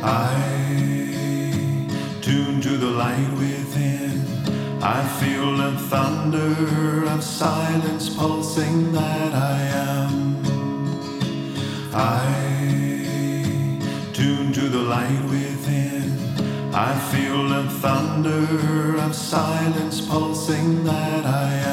I tune to the light within. I feel the thunder of silence pulsing that I am. I tune to the light within. I feel the thunder of silence pulsing that I am.